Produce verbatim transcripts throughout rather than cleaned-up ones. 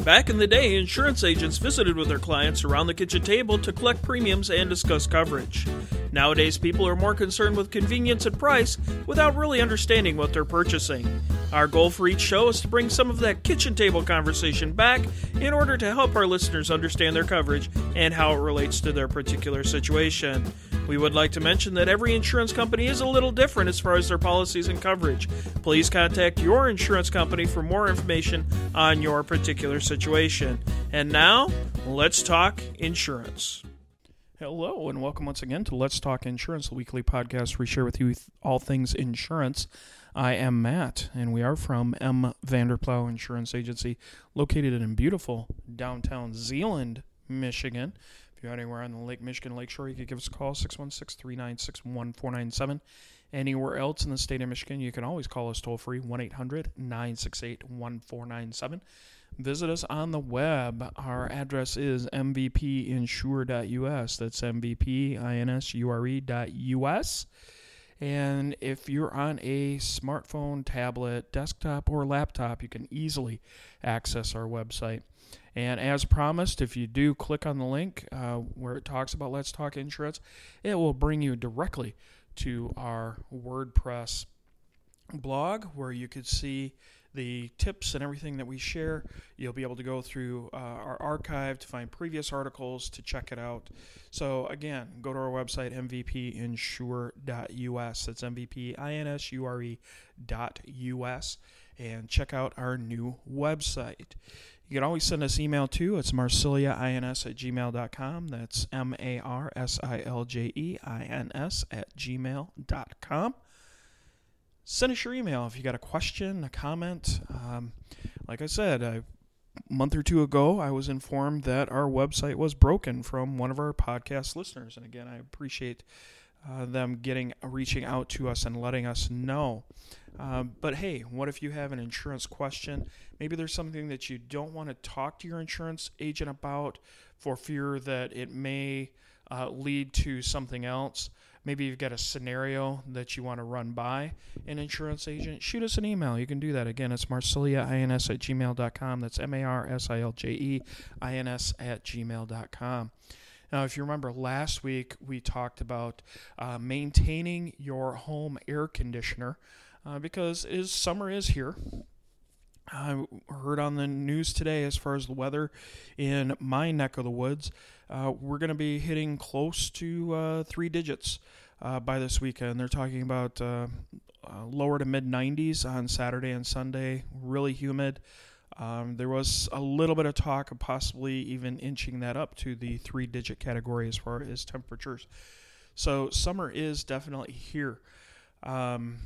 Back in the day, insurance agents visited with their clients around the kitchen table to collect premiums and discuss coverage. Nowadays, people are more concerned with convenience and price without really understanding what they're purchasing. Our goal for each show is to bring some of that kitchen table conversation back in order to help our listeners understand their coverage and how it relates to their particular situation. We would like to mention that every insurance company is a little different as far as their policies and coverage. Please contact your insurance company for more information on your particular situation. And now, let's talk insurance. Hello, and welcome once again to Let's Talk Insurance, the weekly podcast where we share with you all things insurance. I am Matt, and we are from M. Vanderplow Insurance Agency, located in beautiful downtown Zeeland, Michigan. If you're anywhere on the Lake Michigan Lakeshore, you can give us a call, six one six, three nine six, one four nine seven. Anywhere else in the state of Michigan, you can always call us toll-free, one eight hundred, nine six eight, one four nine seven. Visit us on the web. Our address is m v p insure dot u s. That's m v p insure dot u s. And if you're on a smartphone, tablet, desktop, or laptop, you can easily access our website. And as promised, if you do click on the link uh, where it talks about Let's Talk Insurance, it will bring you directly to our WordPress blog where you could see the tips and everything that we share. You'll be able to go through uh, our archive to find previous articles, to check it out. So again, go to our website, m v p insure dot u s. That's m v p insure dot u s, and check out our new website. You can always send us email too. It's marsiljains at gmail dot com. That's M A R S I L J E I N S at gmail dot com. Send us your email if you got a question, a comment. Um, like I said, a month or two ago, I was informed that our website was broken from one of our podcast listeners. And again, I appreciate uh, them getting reaching out to us and letting us know. Uh, but hey, what if you have an insurance question? Maybe there's something that you don't want to talk to your insurance agent about for fear that it may uh, lead to something else. Maybe you've got a scenario that you want to run by an insurance agent. Shoot us an email. You can do that. Again, it's marsiljains at gmail dot com. That's M A R S I L J E I N S at gmail dot com. Now, if you remember last week, we talked about uh, maintaining your home air conditioner uh, because is, summer is here. I heard on the news today, as far as the weather in my neck of the woods, uh, we're going to be hitting close to uh, three digits uh, by this weekend. They're talking about uh, uh, lower to mid nineties on Saturday and Sunday, really humid. Um, there was a little bit of talk of possibly even inching that up to the three-digit category as far as temperatures. So summer is definitely here. Um,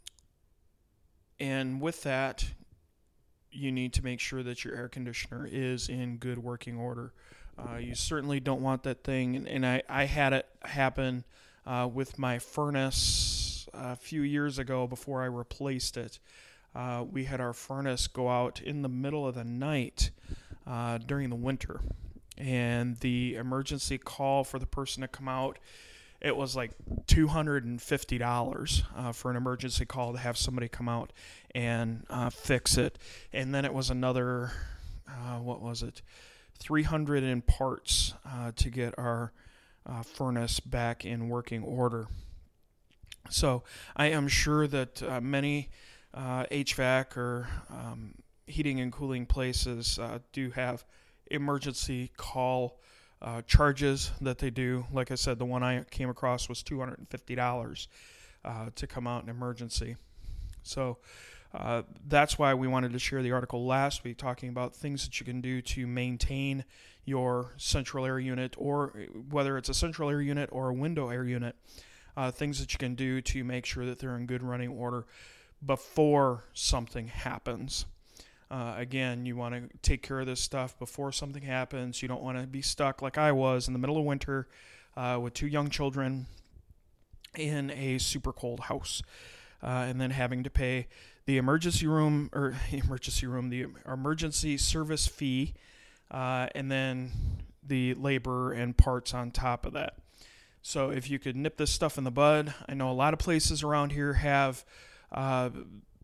and with that, you need to make sure that your air conditioner is in good working order. Uh, you certainly don't want that thing, and, and I, I had it happen uh, with my furnace a few years ago before I replaced it. Uh, we had our furnace go out in the middle of the night uh, during the winter, and the emergency call for the person to come out, it was like two hundred fifty dollars uh, for an emergency call to have somebody come out and uh, fix it. And then it was another, uh, what was it, three hundred dollars in parts uh, to get our uh, furnace back in working order. So I am sure that uh, many uh, H V A C or um, heating and cooling places uh, do have emergency call Uh, charges that they do. Like I said, the one I came across was two hundred fifty dollars uh, to come out in emergency. So uh, that's why we wanted to share the article last week talking about things that you can do to maintain your central air unit, or whether it's a central air unit or a window air unit, uh, things that you can do to make sure that they're in good running order before something happens. Uh, again, you want to take care of this stuff before something happens. You don't want to be stuck like I was in the middle of winter uh, with two young children in a super cold house, uh, and then having to pay the emergency room or emergency room, the emergency service fee, uh, and then the labor and parts on top of that. So if you could nip this stuff in the bud, I know a lot of places around here have uh,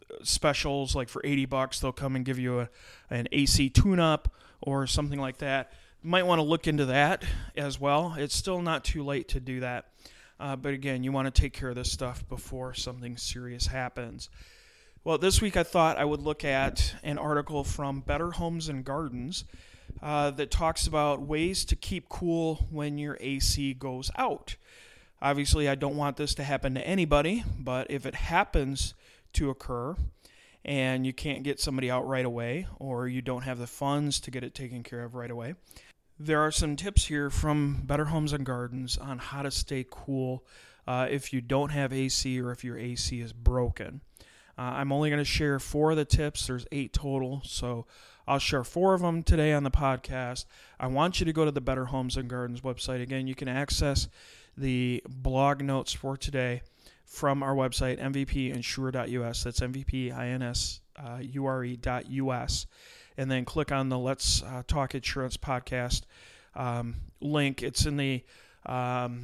specials, like for eighty bucks, they'll come and give you a, an A C tune-up or something like that. You might want to look into that as well. It's still not too late to do that. Uh, but again, you want to take care of this stuff before something serious happens. Well, this week I thought I would look at an article from Better Homes and Gardens uh, that talks about ways to keep cool when your A C goes out. Obviously, I don't want this to happen to anybody, but if it happens to occur and you can't get somebody out right away, or you don't have the funds to get it taken care of right away, there are some tips here from Better Homes and Gardens on how to stay cool uh, if you don't have A C or if your A C is broken. Uh, I'm only going to share four of the tips. There's eight total, so I'll share four of them today on the podcast. I want you to go to the Better Homes and Gardens website. Again, you can access the blog notes for today from our website, M V P insure dot U S. That's M V P I N S U R E dot U S. And then click on the Let's uh, Talk Insurance podcast um, link. It's in the um,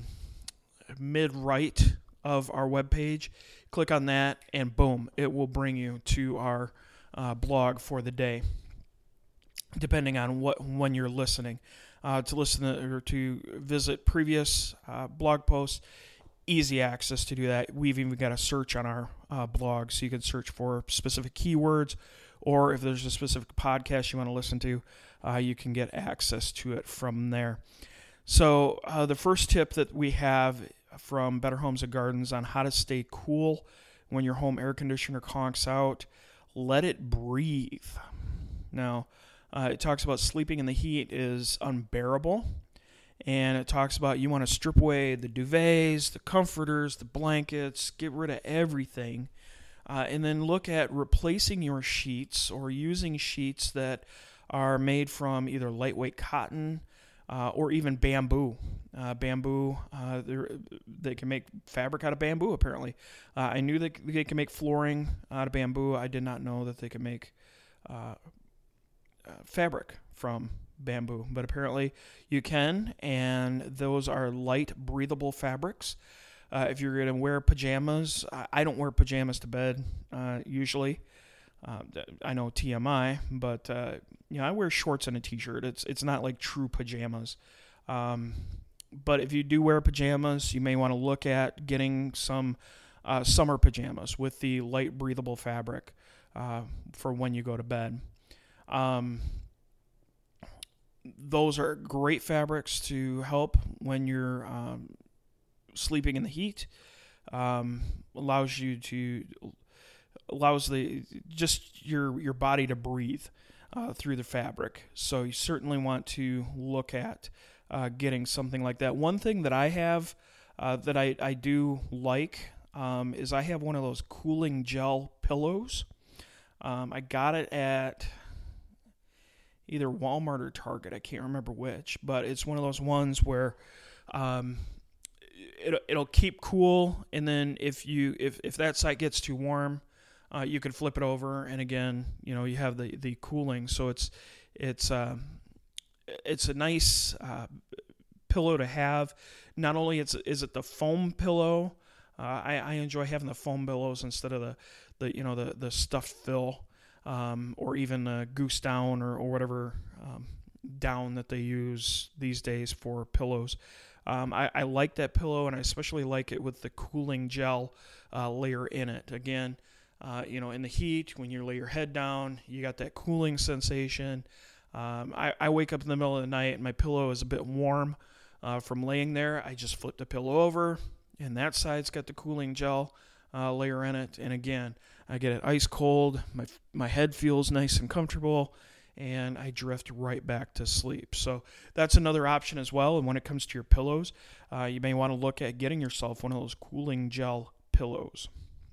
mid-right of our webpage. Click on that, and boom, it will bring you to our uh, blog for the day, depending on what when you're listening. Uh, to listen to, or to visit previous uh, blog posts, easy access to do that. We've even got a search on our uh, blog, so you can search for specific keywords, or if there's a specific podcast you want to listen to, uh, you can get access to it from there. So uh, the first tip that we have from Better Homes and Gardens on how to stay cool when your home air conditioner conks out: let it breathe. Now, uh, it talks about sleeping in the heat is unbearable, and it talks about you want to strip away the duvets, the comforters, the blankets, get rid of everything, uh, and then look at replacing your sheets or using sheets that are made from either lightweight cotton uh, or even bamboo. Uh, bamboo, uh, they can make fabric out of bamboo, apparently. Uh, I knew that they can make flooring out of bamboo. I did not know that they could make uh, uh, fabric from bamboo, but apparently you can, and those are light, breathable fabrics. Uh, if you're going to wear pajamas, I, I don't wear pajamas to bed uh, usually. Uh, I know T M I, but uh, you know, I wear shorts and a t-shirt. It's it's not like true pajamas. Um, but if you do wear pajamas, you may want to look at getting some uh, summer pajamas with the light, breathable fabric uh, for when you go to bed. Um, those are great fabrics to help when you're um, sleeping in the heat. Um, allows you to allows the just your your body to breathe uh, through the fabric. So you certainly want to look at uh, getting something like that. One thing that I have uh, that I I do like um, is I have one of those cooling gel pillows. Um, I got it at either Walmart or Target. I can't remember which, but it's one of those ones where um, it, it'll keep cool, and then if you if, if that side gets too warm, uh, you can flip it over, and again, you know, you have the, the cooling. So it's it's uh, it's a nice uh, pillow to have. Not only it's is it the foam pillow. Uh, I, I enjoy having the foam pillows instead of the, the you know the the stuffed fill. Um, or even a goose down or, or whatever um, down that they use these days for pillows. Um, I, I like that pillow, and I especially like it with the cooling gel uh, layer in it. Again, uh, you know, in the heat, when you lay your head down, you got that cooling sensation. Um, I, I wake up in the middle of the night, and my pillow is a bit warm uh, from laying there. I just flip the pillow over, and that side's got the cooling gel uh, layer in it. And again, I get it ice cold, my my head feels nice and comfortable, and I drift right back to sleep. So that's another option as well. And when it comes to your pillows, uh, you may want to look at getting yourself one of those cooling gel pillows.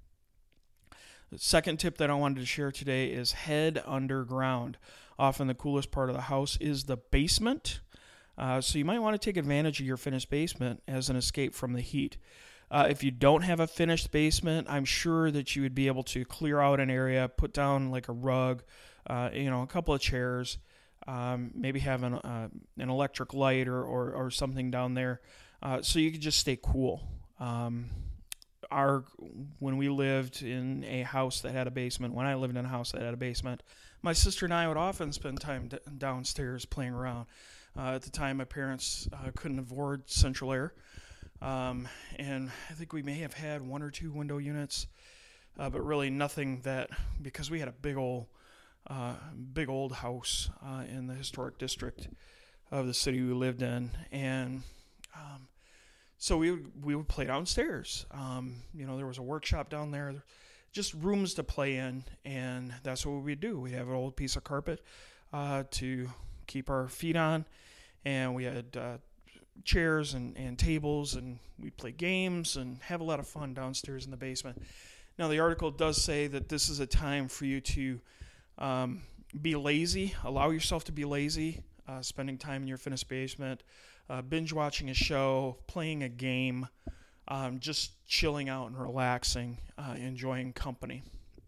The second tip that I wanted to share today is head underground. Often the coolest part of the house is the basement. Uh, so you might want to take advantage of your finished basement as an escape from the heat. Uh, if you don't have a finished basement, I'm sure that you would be able to clear out an area, put down like a rug, uh, you know, a couple of chairs, um, maybe have an, uh, an electric light or, or, or something down there, uh, so you can just stay cool. Um, our when we lived in a house that had a basement, when I lived in a house that had a basement, my sister and I would often spend time d- downstairs playing around. Uh, at the time, my parents uh, couldn't afford central air, um, and I think we may have had one or two window units, uh, but really nothing that, because we had a big old, uh, big old house uh, in the historic district of the city we lived in, and um, so we would, we would play downstairs. Um, you know, there was a workshop down there, just rooms to play in, and that's what we'd do. We'd have an old piece of carpet uh, to keep our feet on, and we had uh, chairs and, and tables, and we'd play games and have a lot of fun downstairs in the basement. Now, the article does say that this is a time for you to um, be lazy, allow yourself to be lazy, uh, spending time in your finished basement, uh, binge watching a show, playing a game, um, just chilling out and relaxing, uh, enjoying company.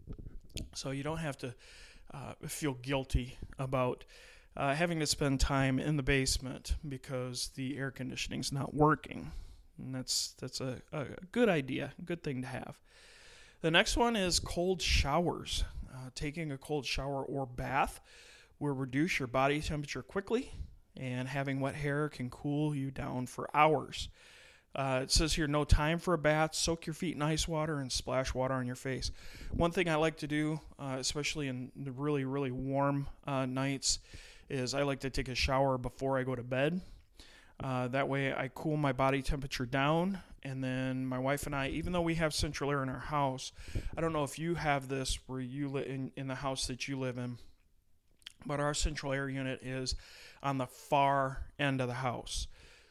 So you don't have to uh, feel guilty about uh, having to spend time in the basement because the air conditioning's not working. And that's that's a, a good idea, a good thing to have. The next one is cold showers. Uh, taking a cold shower or bath will reduce your body temperature quickly, and having wet hair can cool you down for hours. Uh, it says here, no time for a bath. Soak your feet in ice water and splash water on your face. One thing I like to do, uh, especially in the really, really warm uh, nights, is I like to take a shower before I go to bed. Uh, that way I cool my body temperature down, and then my wife and I, even though we have central air in our house, I don't know if you have this where you live in, in the house that you live in, but our central air unit is on the far end of the house.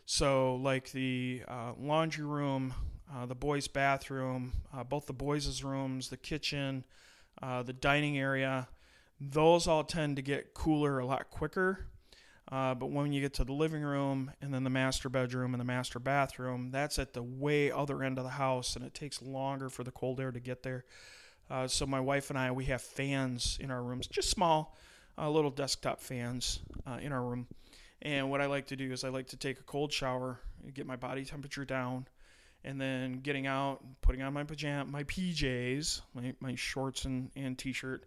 So like the uh, laundry room, uh, the boys' bathroom, uh, both the boys' rooms, the kitchen, uh, the dining area, those all tend to get cooler a lot quicker. Uh, but when you get to the living room and then the master bedroom and the master bathroom, that's at the way other end of the house, and it takes longer for the cold air to get there. Uh, so my wife and I, we have fans in our rooms, just small, uh, little desktop fans uh, in our room. And what I like to do is I like to take a cold shower, get my body temperature down, and then getting out, putting on my pajama, my P Js, my, my shorts and, and t-shirt,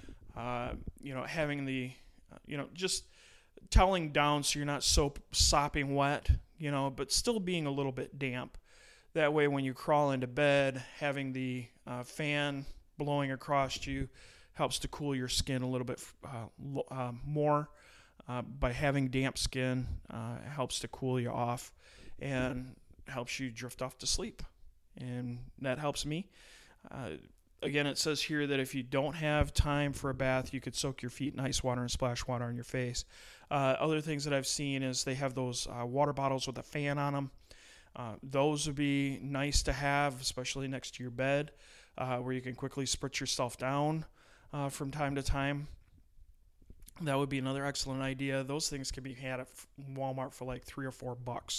uh, you know, having the, uh, you know, just toweling down so you're not so sopping wet, you know, but still being a little bit damp. That way when you crawl into bed, having the uh, fan blowing across you helps to cool your skin a little bit uh, uh, more. Uh, by having damp skin, uh, it helps to cool you off and helps you drift off to sleep. And that helps me. Uh, again, it says here that if you don't have time for a bath, you could soak your feet in ice water and splash water on your face. Uh, other things that I've seen is they have those uh, water bottles with a fan on them. Uh, those would be nice to have, especially next to your bed, uh, where you can quickly spritz yourself down uh, from time to time. That would be another excellent idea. Those things can be had at Walmart for like three or four bucks.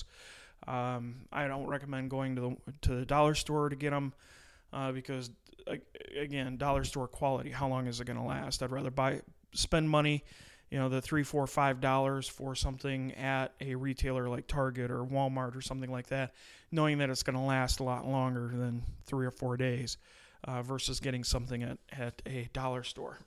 Um, I don't recommend going to the to the dollar store to get them uh, because, again, dollar store quality. How long is it going to last? I'd rather buy spend money, you know, the three, four, five dollars for something at a retailer like Target or Walmart or something like that, knowing that it's going to last a lot longer than three or four days, uh, versus getting something at at a dollar store.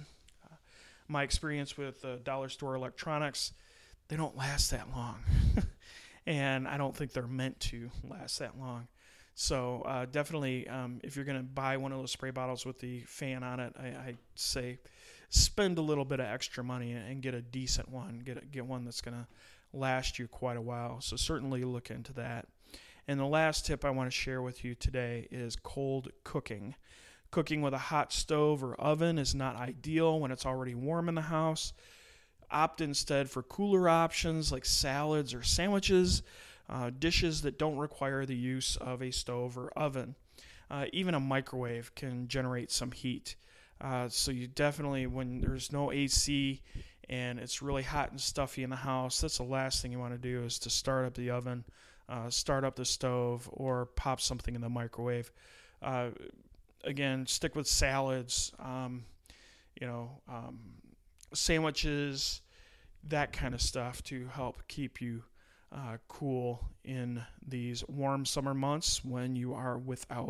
My experience with uh, dollar store electronics, they don't last that long. And I don't think they're meant to last that long. So uh, definitely, um, if you're going to buy one of those spray bottles with the fan on it, I, I say spend a little bit of extra money and get a decent one. Get a, get one that's going to last you quite a while. So certainly look into that. And the last tip I want to share with you today is cold cooking. Cooking with a hot stove or oven is not ideal when it's already warm in the house. Opt instead for cooler options like salads or sandwiches, uh, dishes that don't require the use of a stove or oven. Uh, even a microwave can generate some heat. Uh, so you definitely, when there's no A C and it's really hot and stuffy in the house, that's the last thing you want to do is to start up the oven, uh, start up the stove, or pop something in the microwave. Uh, Again, stick with salads, um, you know, um, sandwiches, that kind of stuff to help keep you uh, cool in these warm summer months when you are without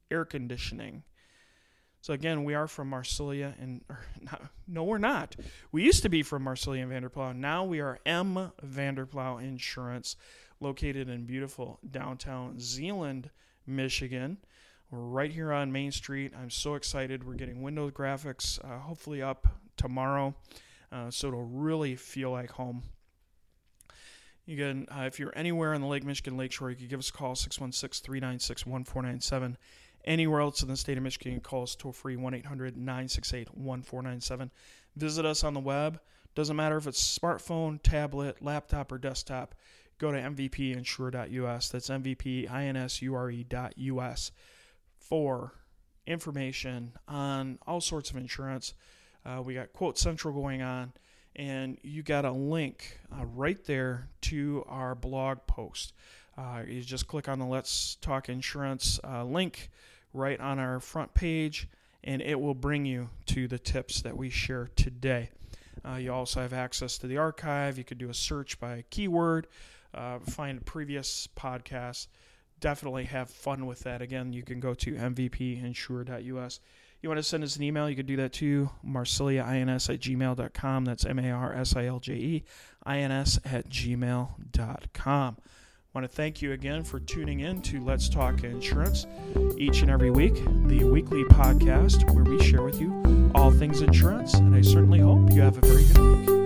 air conditioning. So again, we are from Marsilia, and or not, no, we're not. We used to be from Marsilia and Vanderplow. Now we are M. Vanderplow Insurance, located in beautiful downtown Zeeland, Michigan. We're right here on Main Street. I'm so excited. We're getting window graphics, uh, hopefully up tomorrow, uh, so it'll really feel like home. You can, uh, if you're anywhere in the Lake Michigan Lakeshore, you can give us a call, six one six, three nine six, one four nine seven. Anywhere else in the state of Michigan, call us toll-free, one eight hundred, nine six eight, one four nine seven. Visit us on the web. Doesn't matter if it's smartphone, tablet, laptop, or desktop. Go to m v p insure dot u s. That's M V P insure dot U S for information on all sorts of insurance. Uh, we got Quote Central going on, and you got a link uh, right there to our blog post. Uh, you just click on the Let's Talk Insurance uh, link right on our front page, and it will bring you to the tips that we share today. Uh, you also have access to the archive. You could do a search by keyword, uh, find previous podcasts. Definitely have fun with that. Again, you can go to m v p insure dot u s. You want to send us an email, you can do that too, marsiliains at gmail dot com. That's M A R S I L J E I N S at gmail dot com. I want to thank you again for tuning in to Let's Talk Insurance each and every week, the weekly podcast where we share with you all things insurance, and I certainly hope you have a very good week.